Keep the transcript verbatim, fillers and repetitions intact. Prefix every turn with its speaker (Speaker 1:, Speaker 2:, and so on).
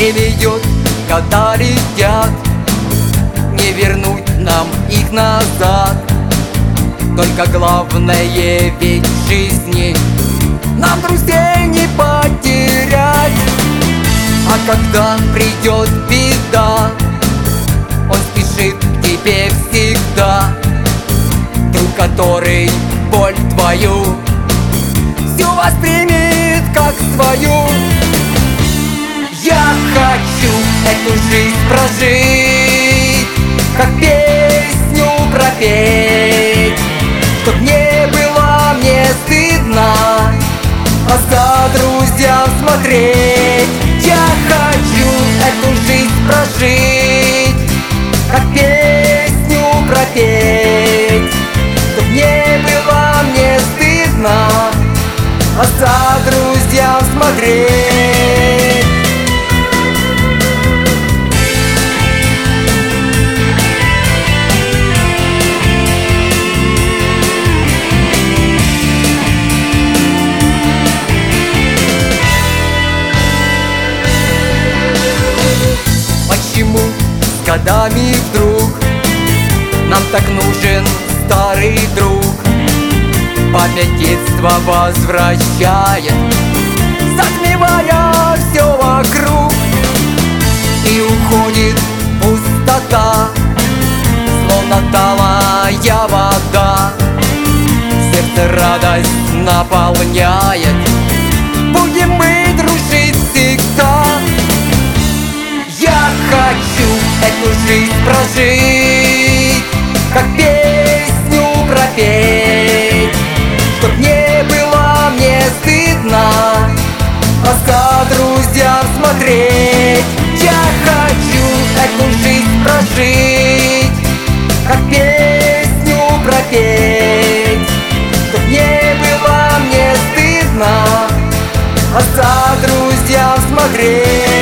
Speaker 1: Время идет, года летят, не вернуть нам их назад. Только главное ведь в жизни нам друзей не потерять. А когда придет беда, он спешит к тебе всегда. Друг, который боль твою всю воспримет как свою. Я хочу эту жизнь прожить, как песню пропеть, чтоб не было мне стыдно глаза друзьям смотреть. Я хочу эту жизнь прожить, как песню пропеть, чтоб не было мне стыдно глаза друзьям смотреть. Почему с годами вдруг нам так нужен старый друг? Память детства возвращает, затмевая все вокруг. И уходит пустота, словно талая вода. Сердце радость наполняет, будем мы дружить всегда. Я хочу эту жизнь прожить, как песню пропеть, чтоб не было мне стыдно глаза друзьям смотреть. Я хочу эту жизнь прожить, как песню пропеть, чтоб не было мне стыдно глаза друзьям смотреть.